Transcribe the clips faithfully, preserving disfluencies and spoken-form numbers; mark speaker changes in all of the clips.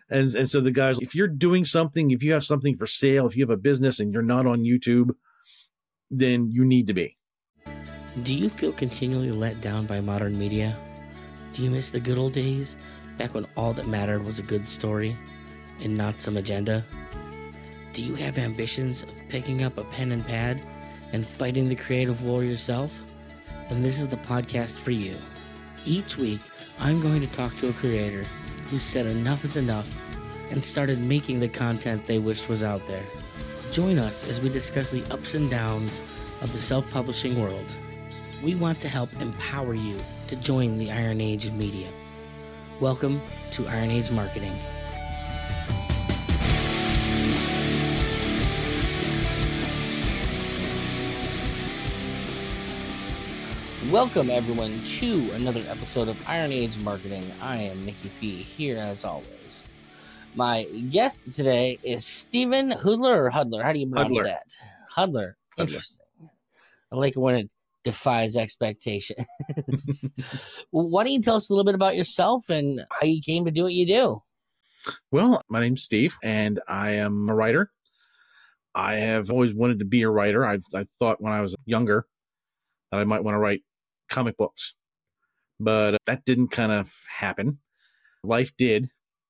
Speaker 1: And, and so the guys, if you're doing something, if you have something for sale, if you have a business and you're not on YouTube, then you need to be.
Speaker 2: Do you feel continually let down by modern media? Do you miss the good old days, back when all that mattered was a good story and not some agenda? Do you have ambitions of picking up a pen and pad and fighting the creative war yourself? Then this is the podcast for you. Each week, I'm going to talk to a creator who said enough is enough and started making the content they wished was out there. Join us as we discuss the ups and downs of the self-publishing world. We want to help empower you to join the Iron Age of media. Welcome to Iron Age Marketing. Welcome, everyone, to another episode of Iron Age Marketing. I am Nicky P, here as always. My guest today is Stephen Hudler, or Hudler. How do you pronounce
Speaker 1: Hudler.
Speaker 2: that? Hudler. Interesting. Hudler. I like it when it defies expectations. Why don't you tell us a little bit about yourself and how you came to do what you do?
Speaker 1: Well, my name's Steve, and I am a writer. I have always wanted to be a writer. I, I thought when I was younger that I might want to write comic books, but that didn't kind of happen. Life did.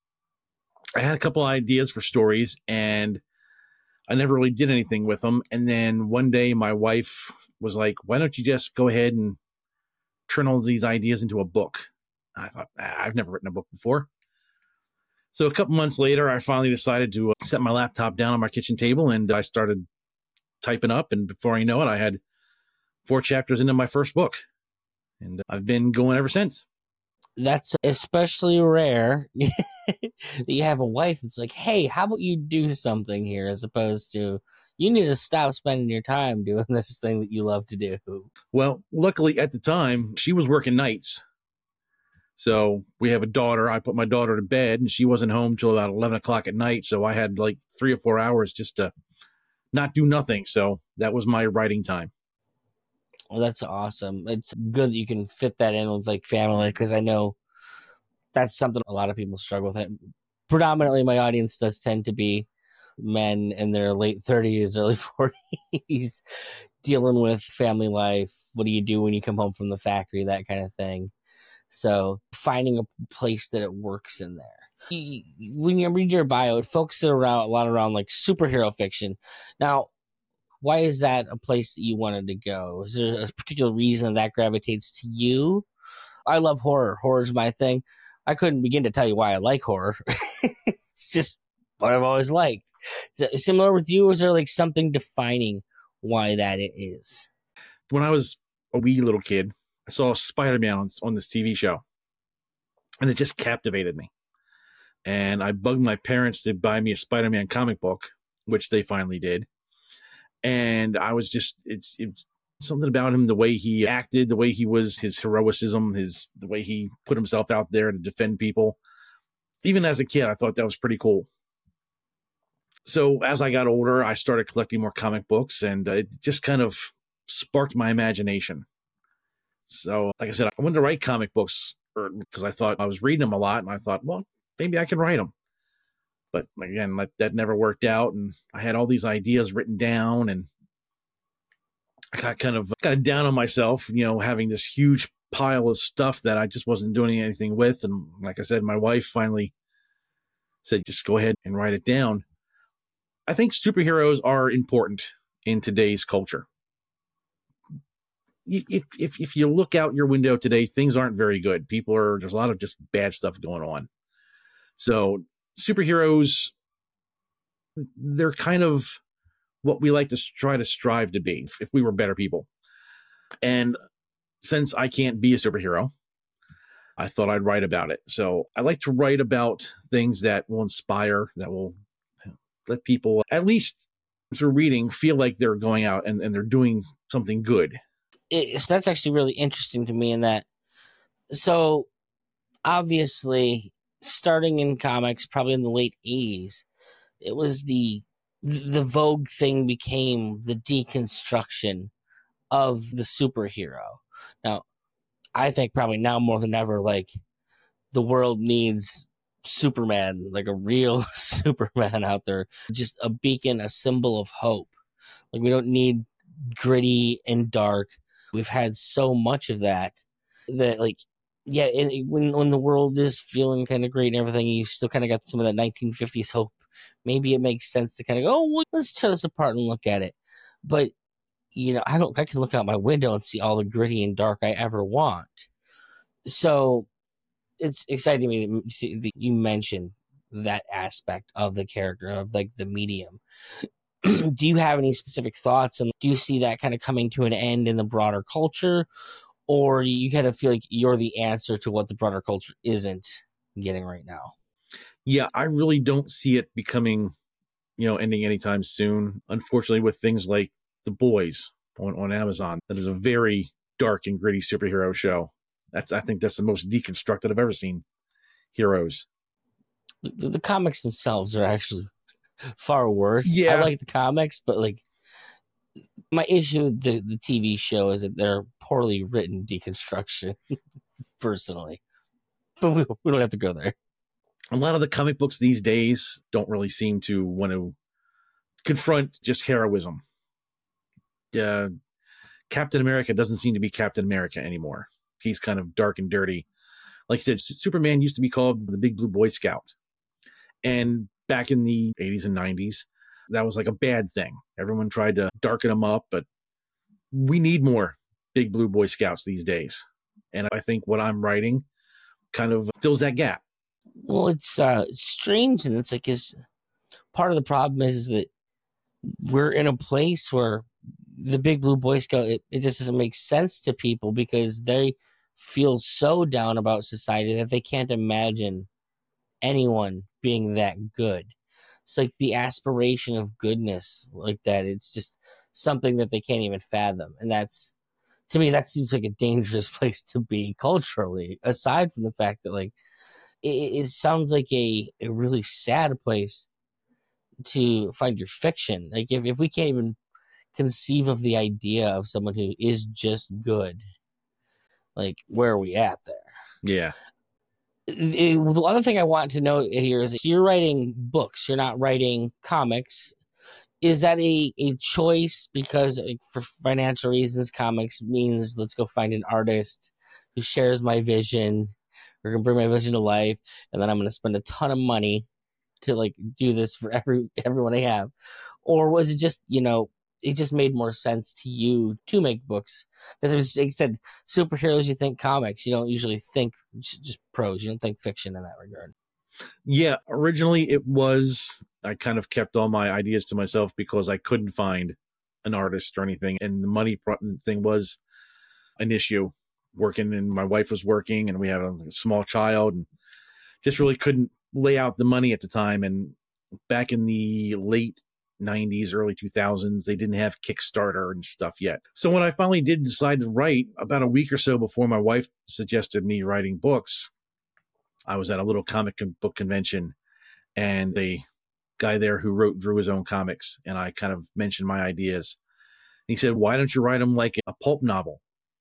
Speaker 1: I had a couple ideas for stories, and I never really did anything with them. And then one day my wife was like, why don't you just go ahead and turn all these ideas into a book? I thought, ah, I've never written a book before. So a couple months later, I finally decided to set my laptop down on my kitchen table, and I started typing up. And before I know it, I had four chapters into my first book. And I've been going ever since.
Speaker 2: That's especially rare that you have a wife that's like, hey, how about you do something here, as opposed to, you need to stop spending your time doing this thing that you love to do.
Speaker 1: Well, luckily at the time, she was working nights. So we have a daughter. I put my daughter to bed, and she wasn't home till about eleven o'clock at night. So I had like three or four hours just to not do nothing. So that was my writing time.
Speaker 2: Well, that's awesome. It's good that you can fit that in with like family, because I know that's something a lot of people struggle with. Predominantly, my audience does tend to be men in their late thirties, early forties, dealing with family life. What do you do when you come home from the factory? That kind of thing. So finding a place that it works in there. When you read your bio, it focuses around a lot around like superhero fiction. Now, why is that a place that you wanted to go? Is there a particular reason that gravitates to you? I love horror. Horror is my thing. I couldn't begin to tell you why I like horror. It's just what I've always liked. Is it similar with you, or is there like something defining why that it is?
Speaker 1: When I was a wee little kid, I saw Spider-Man on, on this T V show, and it just captivated me. And I bugged my parents to buy me a Spider-Man comic book, which they finally did. And I was just, it's, it's something about him, the way he acted, the way he was, his heroicism, his, the way he put himself out there to defend people. Even as a kid, I thought that was pretty cool. So as I got older, I started collecting more comic books, and it just kind of sparked my imagination. So like I said, I wanted to write comic books because I thought I was reading them a lot, and I thought, well, maybe I can write them. But again, that, that never worked out. And I had all these ideas written down, and I got kind of got down on myself, you know, having this huge pile of stuff that I just wasn't doing anything with. And like I said, my wife finally said, just go ahead and write it down. I think superheroes are important in today's culture. If, if, if you look out your window today, things aren't very good. People are, there's a lot of just bad stuff going on. So superheroes, they're kind of what we like to try to strive to be if we were better people. And since I can't be a superhero, I thought I'd write about it. So I like to write about things that will inspire, that will let people, at least through reading, feel like they're going out and, and they're doing something good.
Speaker 2: It's, that's actually really interesting to me in that. So obviously, starting in comics, probably in the late eighties, it was the the vogue thing became the deconstruction of the superhero. Now, I think probably now more than ever, like, the world needs Superman, like a real Superman out there, just a beacon, a symbol of hope. Like we don't need gritty and dark. We've had so much of that that like yeah, and when when the world is feeling kind of great and everything, you still kind of got some of that nineteen fifties hope. Maybe it makes sense to kind of go, oh, well, let's tear this apart and look at it. But you know, I don't. I can look out my window and see all the gritty and dark I ever want. So it's exciting to me that you mentioned that aspect of the character of like the medium. Do you have any specific thoughts, and do you see that kind of coming to an end in the broader culture, or do you kind of feel like you're the answer to what the broader culture isn't getting right now?
Speaker 1: Yeah, I really don't see it becoming, you know, ending anytime soon. Unfortunately, with things like The Boys on, on Amazon, that is a very dark and gritty superhero show. That's I think that's the most deconstructed I've ever seen heroes.
Speaker 2: The, the comics themselves are actually far worse.
Speaker 1: Yeah.
Speaker 2: I like the comics, but like my issue with the, the T V show is that they're poorly written deconstruction, personally. But we, we don't have to go there.
Speaker 1: A lot of the comic books these days don't really seem to want to confront just heroism. Uh, Captain America doesn't seem to be Captain America anymore. He's kind of dark and dirty. Like I said, Superman used to be called the Big Blue Boy Scout. And back in the eighties and nineties, that was like a bad thing. Everyone tried to darken him up, but we need more Big Blue Boy Scouts these days. And I think what I'm writing kind of fills that gap.
Speaker 2: Well, it's uh, strange, and it's like is part of the problem is that we're in a place where the Big Blue Boy Scout, it, it just doesn't make sense to people because they feel so down about society that they can't imagine anyone being that good. It's like the aspiration of goodness like that. It's just something that they can't even fathom. And that's, to me, that seems like a dangerous place to be culturally, aside from the fact that like, it, it sounds like a, a really sad place to find your fiction. Like if, if we can't even conceive of the idea of someone who is just good, like where are we at there?
Speaker 1: Yeah.
Speaker 2: It, the other thing I want to know here is you're writing books, you're not writing comics. Is that a, a choice because like, for financial reasons, comics means let's go find an artist who shares my vision, we're going to bring my vision to life, and then I'm going to spend a ton of money to like do this for every everyone I have? Or was it just, you know, it just made more sense to you to make books? Because it was, like I said, superheroes, you think comics. You don't usually think just prose. You don't think fiction in that regard.
Speaker 1: Yeah, originally it was, I kind of kept all my ideas to myself because I couldn't find an artist or anything. And the money thing was an issue. Working, and my wife was working, and we had a small child, and just really couldn't lay out the money at the time. And back in the late nineties, early two thousands, they didn't have Kickstarter and stuff yet. So when I finally did decide to write, about a week or so before my wife suggested me writing books, I was at a little comic book convention, and the guy there who wrote drew his own comics, and I kind of mentioned my ideas. And he said, why don't you write them like a pulp novel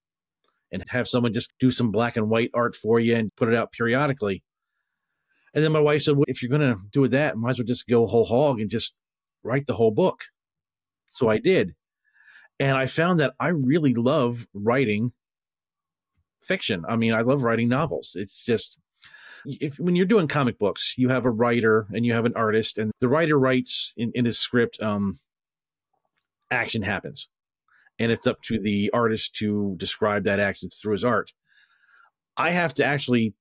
Speaker 1: and have someone just do some black and white art for you and put it out periodically? And then my wife said, well, if you're going to do that, might as well just go whole hog and just write the whole book. So I did. And I found that I really love writing fiction. I mean, I love writing novels. It's just, if when you're doing comic books, you have a writer and you have an artist, and the writer writes in, in his script, um, action happens. And it's up to the artist to describe that action through his art. I have to actually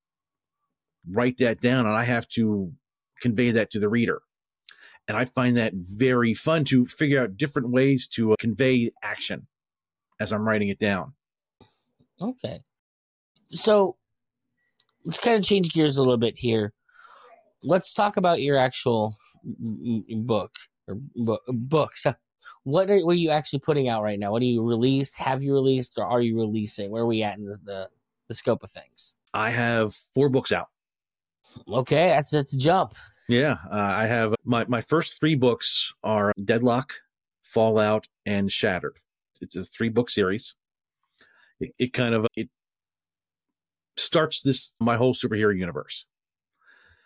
Speaker 1: write that down, and I have to convey that to the reader. And I find that very fun to figure out different ways to convey action as I'm writing it down.
Speaker 2: Okay. So let's kind of change gears a little bit here. Let's talk about your actual book or books. What are, what are you actually putting out right now? What are you released? Have you released, or are you releasing? Where are we at in the, the, the scope of things?
Speaker 1: I have four books out.
Speaker 2: Okay, that's, that's a jump.
Speaker 1: Yeah, uh, I have my, my first three books are Deadlock, Fallout, and Shattered. It's a three book series. It, it kind of it starts this my whole superhero universe.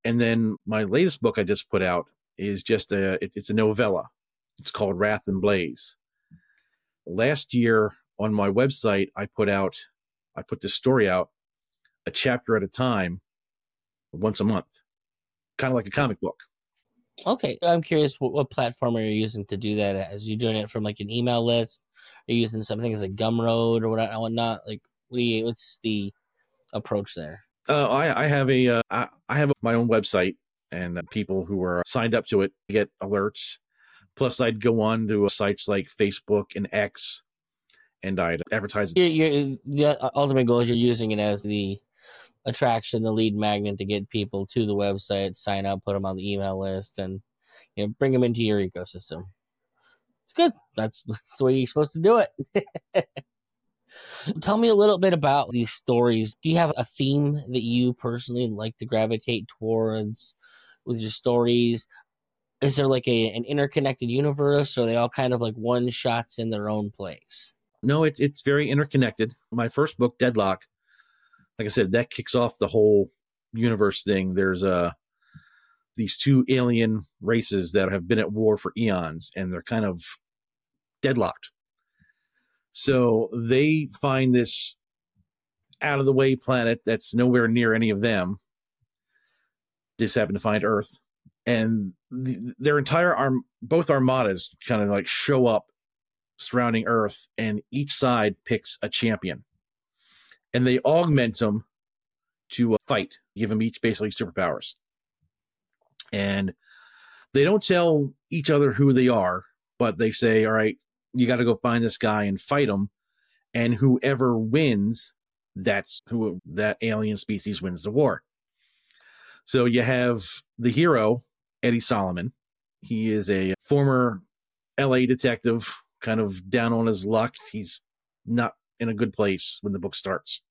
Speaker 1: And then my latest book I just put out is just a, it, it's a novella. It's called Wrath and Blaze. Last year on my website, I put out, I put this story out a chapter at a time, once a month, kind of like a comic book.
Speaker 2: Okay. I'm curious, what, what platform are you using to do that as? You doing it from like an email list? Are you using something as a Gumroad or what- whatnot? Like, what do you, what's the approach there?
Speaker 1: Uh, I, I have a, uh, I, I have my own website, and uh, people who are signed up to it get alerts. Plus, I'd go on to sites like Facebook and X, and I'd advertise.
Speaker 2: You're, you're, the ultimate goal is you're using it as the attraction, the lead magnet to get people to the website, sign up, put them on the email list, and you know, bring them into your ecosystem. It's good. That's, that's the way you're supposed to do it. Tell me a little bit about these stories. Do you have a theme that you personally like to gravitate towards with your stories? Is there like a an interconnected universe, or are they all kind of like one shots in their own place?
Speaker 1: No, it's it's very interconnected. My first book, Deadlock, like I said, that kicks off the whole universe thing. There's uh these two alien races that have been at war for eons, and they're kind of deadlocked. So they find this out of the way planet that's nowhere near any of them. They just happen to find Earth, and the, their entire arm, both armadas, kind of like show up surrounding Earth, and each side picks a champion, and they augment them to uh, fight, give them each basically superpowers, and they don't tell each other who they are, but they say, "All right, you got to go find this guy and fight him, and whoever wins, that's who that alien species wins the war." So you have the hero, Eddie Solomon. He is a former L A detective, kind of down on his luck. He's not in a good place when the book starts.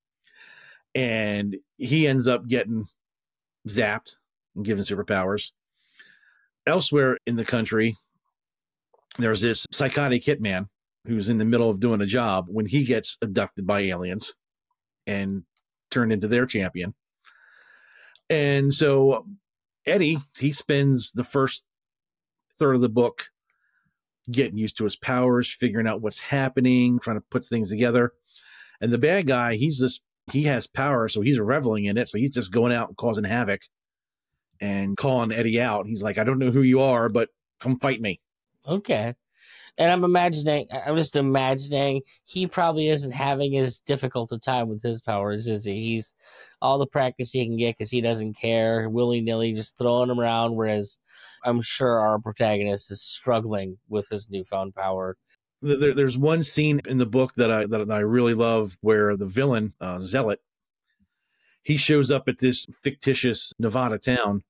Speaker 1: And he ends up getting zapped and given superpowers. Elsewhere in the country, there's this psychotic hitman who's in the middle of doing a job when he gets abducted by aliens and turned into their champion. And so Eddie, he spends the first third of the book getting used to his powers, figuring out what's happening, trying to put things together. And the bad guy, he's just, he has power, so he's reveling in it. So he's just going out and causing havoc and calling Eddie out. He's like, "I don't know who you are, but come fight me."
Speaker 2: Okay. And I'm imagining, I'm just imagining he probably isn't having as difficult a time with his powers, is he? He's all the practice he can get because he doesn't care, willy nilly, just throwing them around. Whereas I'm sure our protagonist is struggling with his newfound power.
Speaker 1: There, there's one scene in the book that I that I really love where the villain, uh, Zealot, he shows up at this fictitious Nevada town,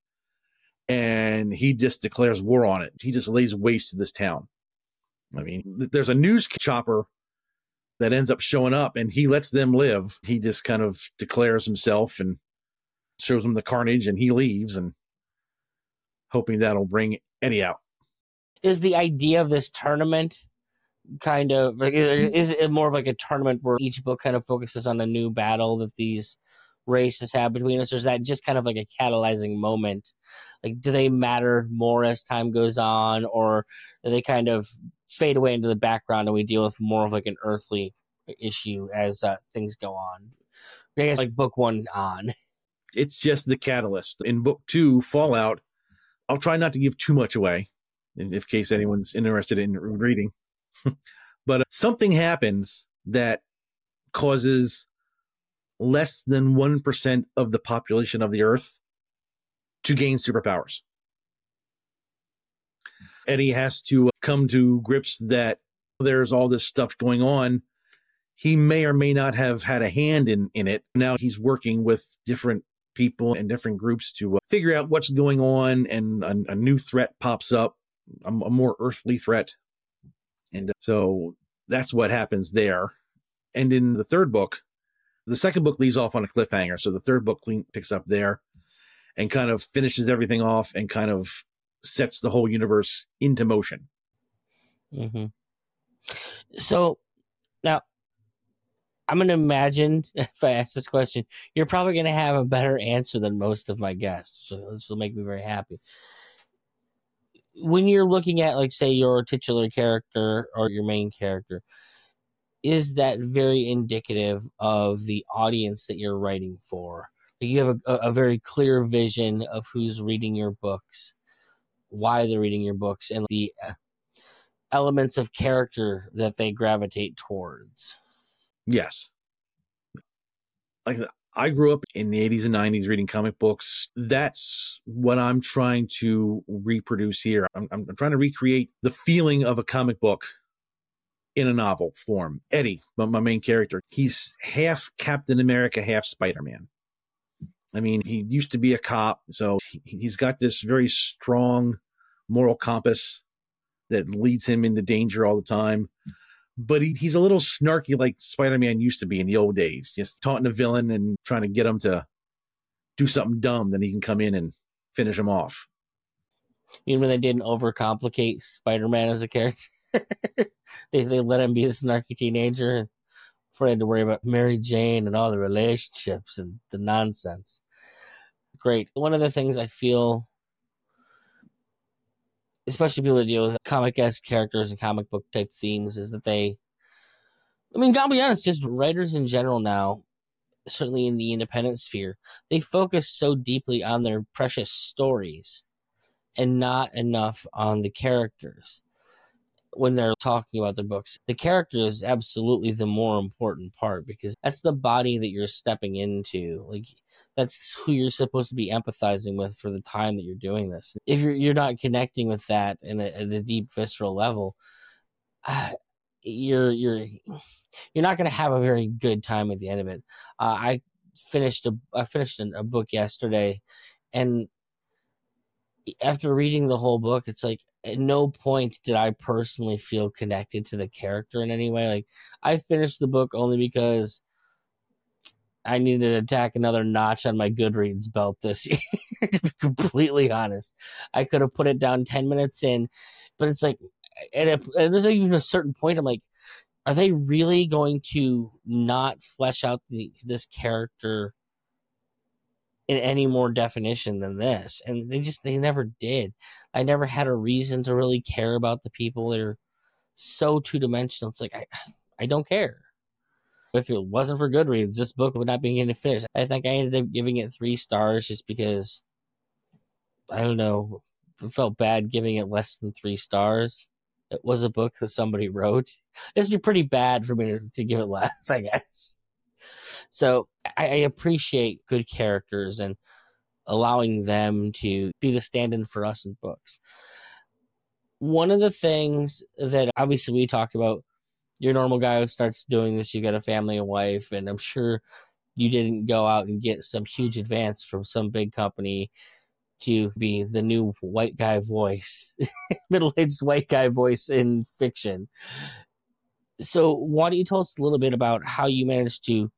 Speaker 1: and he just declares war on it. He just lays waste to this town. I mean, there's a news chopper that ends up showing up, and he lets them live. He just kind of declares himself and shows them the carnage, and he leaves, and hoping that'll bring Eddie out.
Speaker 2: Is the idea of this tournament kind of, like, is it more of like a tournament where each book kind of focuses on a new battle that these races have between us, or is that just kind of like a catalyzing moment? Like, do they matter more as time goes on, or do they kind of fade away into the background and we deal with more of like an earthly issue as uh, things go on? I guess like book one on.
Speaker 1: It's just the catalyst. In book two, Fallout, I'll try not to give too much away in, in case anyone's interested in reading. But uh, something happens that causes less than one percent of the population of the Earth to gain superpowers. Eddie has to come to grips that there's all this stuff going on. He may or may not have had a hand in, in it. Now he's working with different people and different groups to uh, figure out what's going on, and a, a new threat pops up, a, a more earthly threat. And uh, so that's what happens there. And in the third book, the second book leaves off on a cliffhanger. So the third book clean, picks up there and kind of finishes everything off and kind of sets the whole universe into motion.
Speaker 2: Mm-hmm. So now, I'm going to imagine if I ask this question, you're probably going to have a better answer than most of my guests. So this will make me very happy. When you're looking at, like, say, your titular character or your main character, is that very indicative of the audience that you're writing for? You have a, a very clear vision of who's reading your books, why they're reading your books, and the elements of character that they gravitate towards.
Speaker 1: Yes. Like, I grew up in the eighties and nineties reading comic books. That's what I'm trying to reproduce here. I'm, I'm trying to recreate the feeling of a comic book in a novel form. Eddie, my main character, he's half Captain America, half Spider-Man. I mean, he used to be a cop, so he's got this very strong moral compass that leads him into danger all the time. But he, he's a little snarky like Spider-Man used to be in the old days, just taunting a villain and trying to get him to do something dumb, then he can come in and finish him off.
Speaker 2: Even when they didn't overcomplicate Spider-Man as a character, they, they let him be a snarky teenager before they had to worry about Mary Jane and all the relationships and the nonsense. Great. One of the things I feel, especially people that deal with comic-esque characters and comic book type themes, is that they, I mean, gotta be honest, just writers in general now, certainly in the independent sphere, they focus so deeply on their precious stories and not enough on the characters when they're talking about their books. The character is absolutely the more important part, because that's the body that you're stepping into. Like, that's who you're supposed to be empathizing with for the time that you're doing this. If you're you're not connecting with that in a, at a deep visceral level, uh, you're you're you're not going to have a very good time at the end of it. Uh, I finished a I finished a book yesterday, and after reading the whole book, it's like, at no point did I personally feel connected to the character in any way. Like, I finished the book only because I needed to tack another notch on my Goodreads belt this year, to be completely honest. I could have put it down ten minutes in, but it's like, and if, and there's even a certain point, I'm like, are they really going to not flesh out the, this character in any more definition than this? And they just, they never did. I never had a reason to really care about the people. They're so two-dimensional. It's like, I, I don't care. If it wasn't for Goodreads, this book would not be getting finished. I think I ended up giving it three stars just because, I don't know, it felt bad giving it less than three stars. It was a book that somebody wrote. It'd be pretty bad for me to, to give it less, I guess. So I, I appreciate good characters and allowing them to be the stand-in for us in books. One of the things that obviously we talked about, your normal guy who starts doing this, you got a family and wife, and I'm sure you didn't go out and get some huge advance from some big company to be the new white guy voice, middle-aged white guy voice in fiction. So why don't you tell us a little bit about how you managed to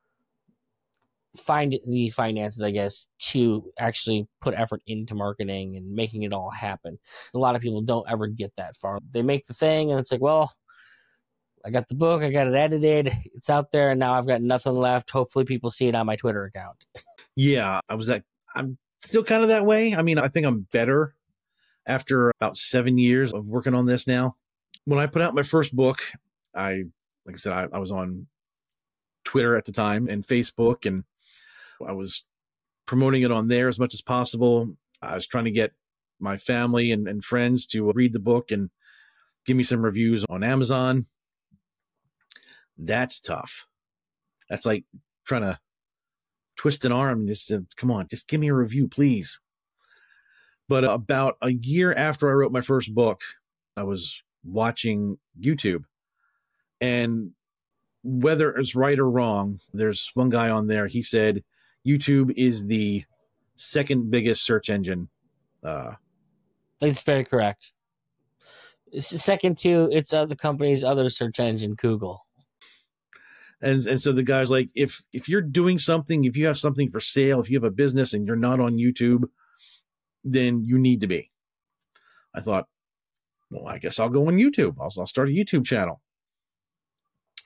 Speaker 2: find the finances, I guess, to actually put effort into marketing and making it all happen? A lot of people don't ever get that far. They make the thing and it's like, well, I got the book, I got it edited, it's out there, and now I've got nothing left. Hopefully people see it on my Twitter account.
Speaker 1: Yeah, I was that. I'm still kind of that way. I mean, I think I'm better after about seven years of working on this now. When I put out my first book, I, like I said, I, I was on Twitter at the time and Facebook, and I was promoting it on there as much as possible. I was trying to get my family and, and friends to read the book and give me some reviews on Amazon. That's tough. That's like trying to twist an arm and just say, come on, just give me a review, please. But about a year after I wrote my first book, I was watching YouTube. And whether it's right or wrong, there's one guy on there, he said YouTube is the second biggest search engine. Uh,
Speaker 2: It's very correct. It's second to it's uh, the company's other search engine, Google.
Speaker 1: And and so the guy's like, if if you're doing something, if you have something for sale, if you have a business and you're not on YouTube, then you need to be. I thought, well, I guess I'll go on YouTube. I'll, I'll start a YouTube channel.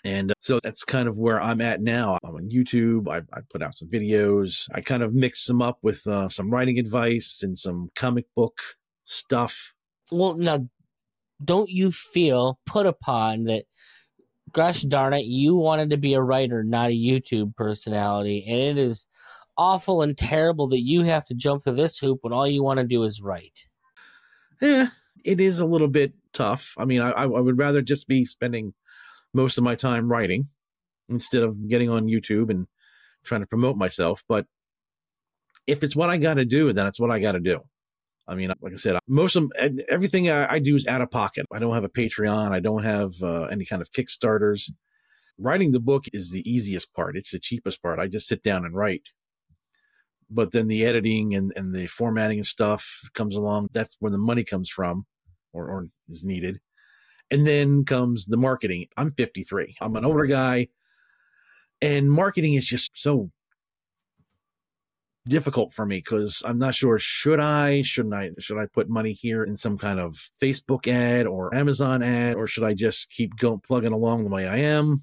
Speaker 1: And uh, so that's kind of where I'm at now. I'm on YouTube. I, I put out some videos. I kind of mix them up with uh, some writing advice and some comic book stuff.
Speaker 2: Well, now, don't you feel put upon that, gosh darn it, you wanted to be a writer, not a YouTube personality, and it is awful and terrible that you have to jump through this hoop when all you want to do is write?
Speaker 1: Yeah, it is a little bit tough. I mean, I, I would rather just be spending most of my time writing instead of getting on YouTube and trying to promote myself. But if it's what I got to do, then it's what I got to do. I mean, like I said, most of everything I, I do is out of pocket. I don't have a Patreon. I don't have uh, any kind of Kickstarters. Writing the book is the easiest part. It's the cheapest part. I just sit down and write. But then the editing and, and the formatting and stuff comes along. That's where the money comes from or, or is needed. And then comes the marketing. I'm fifty-three. I'm an older guy. And marketing is just so difficult for me because I'm not sure, should I, shouldn't I, should I put money here in some kind of Facebook ad or Amazon ad, or should I just keep going, plugging along the way I am?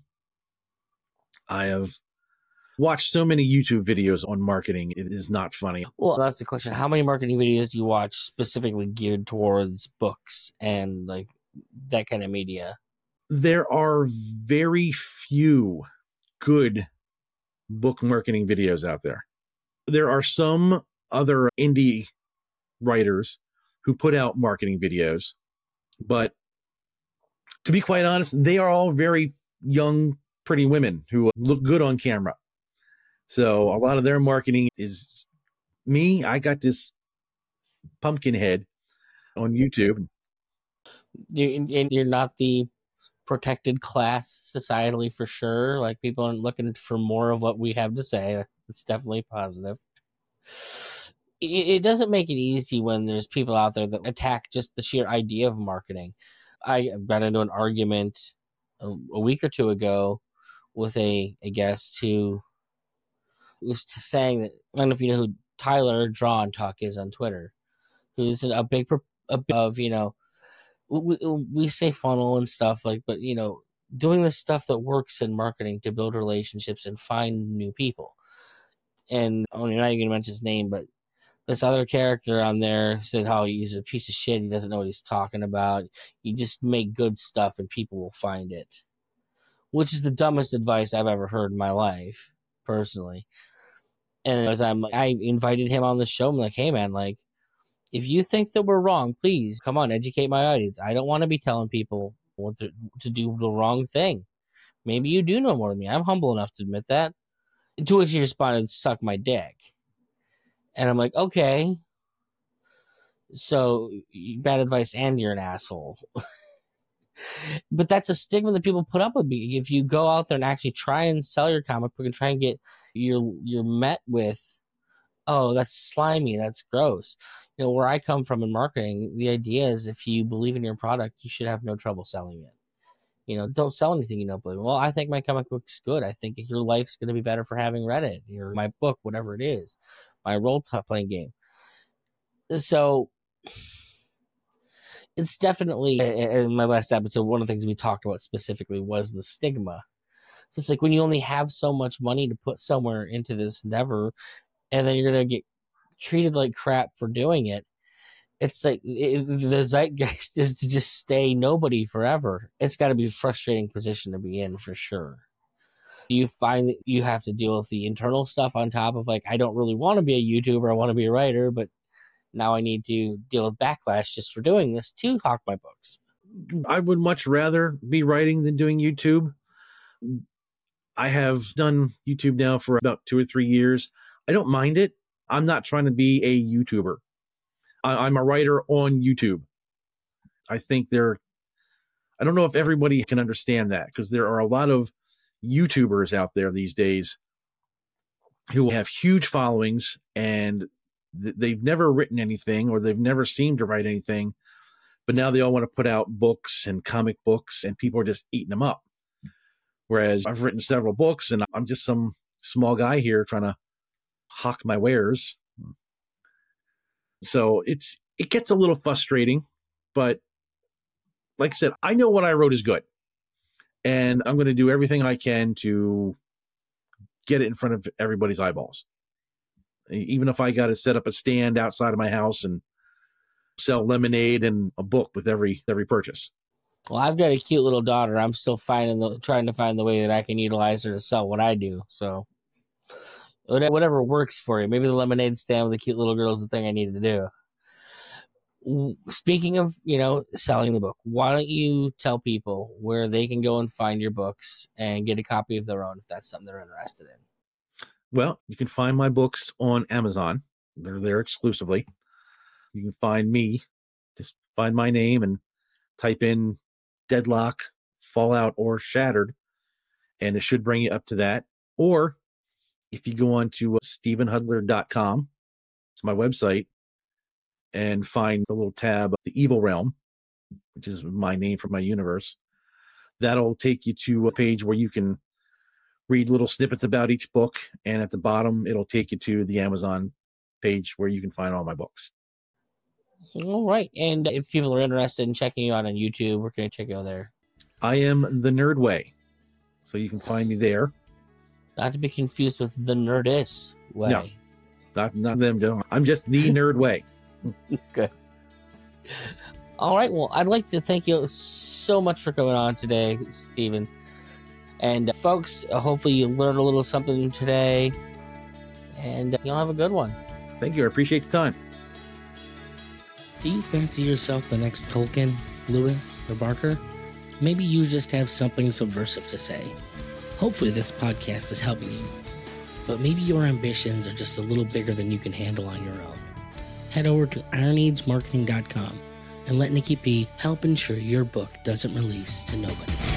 Speaker 1: I have watched so many YouTube videos on marketing. It is not funny.
Speaker 2: Well, that's the question. How many marketing videos do you watch specifically geared towards books and like that kind of media?
Speaker 1: There are very few good book marketing videos out there. There are some other indie writers who put out marketing videos, but to be quite honest, they are all very young, pretty women who look good on camera. So a lot of their marketing is me. I got this pumpkin head on YouTube.
Speaker 2: You're not the protected class societally for sure. Like, people aren't looking for more of what we have to say. It's definitely positive. It doesn't make it easy when there's people out there that attack just the sheer idea of marketing. I got into an argument a, a week or two ago with a, a guest who was saying that, I don't know if you know who Tyler Draw and Talk is on Twitter, who's a big a bit of, you know, we, we say funnel and stuff like, but you know, doing the stuff that works in marketing to build relationships and find new people. And I'm not even going to mention his name, but this other character on there said how he's a piece of shit. He doesn't know what he's talking about. You just make good stuff and people will find it, which is the dumbest advice I've ever heard in my life, personally. And as I'm, I invited him on the show. I'm like, hey man, like, if you think that we're wrong, please come on, educate my audience. I don't want to be telling people what to, to do the wrong thing. Maybe you do know more than me. I'm humble enough to admit that. To which he responded, suck my dick. And I'm like, okay. So, bad advice and you're an asshole. But that's a stigma that people put up with me. If you go out there and actually try and sell your comic book and try and get, you're, you're met with, oh, that's slimy, that's gross. You know, where I come from in marketing, the idea is if you believe in your product, you should have no trouble selling it. You know, don't sell anything you don't believe in. Well, I think my comic book's good. I think your life's going to be better for having read it. Or my book, whatever it is, my role-playing game. So it's definitely, in my last episode, one of the things we talked about specifically was the stigma. So it's like when you only have so much money to put somewhere into this endeavor, and then you're going to get treated like crap for doing it. It's like it, the zeitgeist is to just stay nobody forever. It's got to be a frustrating position to be in for sure. You find that you have to deal with the internal stuff on top of like, I don't really want to be a YouTuber. I want to be a writer, but now I need to deal with backlash just for doing this to hawk my books.
Speaker 1: I would much rather be writing than doing YouTube. I have done YouTube now for about two or three years. I don't mind it. I'm not trying to be a YouTuber. I'm a writer on YouTube. I think there, I don't know if everybody can understand that because there are a lot of YouTubers out there these days who have huge followings and th- they've never written anything or they've never seemed to write anything, but now they all want to put out books and comic books and people are just eating them up. Whereas I've written several books and I'm just some small guy here trying to hawk my wares. So it's it gets a little frustrating, but like I said, I know what I wrote is good. And I'm going to do everything I can to get it in front of everybody's eyeballs. Even if I got to set up a stand outside of my house and sell lemonade and a book with every every purchase.
Speaker 2: Well, I've got a cute little daughter. I'm still finding the trying to find the way that I can utilize her to sell what I do. So whatever works for you. Maybe the lemonade stand with the cute little girl is the thing I need to do. Speaking of, you know, selling the book, why don't you tell people where they can go and find your books and get a copy of their own if that's something they're interested in?
Speaker 1: Well, you can find my books on Amazon. They're there exclusively. You can find me. Just find my name and type in Deadlock, Fallout, or Shattered, and it should bring you up to that. Or if you go on to Stephen Hudler dot com, it's my website, and find the little tab, The Evil Realm, which is my name for my universe, that'll take you to a page where you can read little snippets about each book, and at the bottom, it'll take you to the Amazon page where you can find all my books.
Speaker 2: All right. And if people are interested in checking you out on YouTube, where can I check you out there?
Speaker 1: I am The Nerd Way, so you can find me there.
Speaker 2: Not to be confused with The Nerdist Way.
Speaker 1: No, not, not them. Doing. I'm just The Nerd Way.
Speaker 2: Good. All right. Well, I'd like to thank you so much for coming on today, Stephen. And uh, folks, uh, hopefully you learned a little something today, and uh, you'll have a good one.
Speaker 1: Thank you. I appreciate the time.
Speaker 3: Do you fancy yourself the next Tolkien, Lewis, or Barker? Maybe you just have something subversive to say. Hopefully this podcast is helping you. But maybe your ambitions are just a little bigger than you can handle on your own. Head over to iron age marketing dot com and let Nikki P help ensure your book doesn't release to nobody.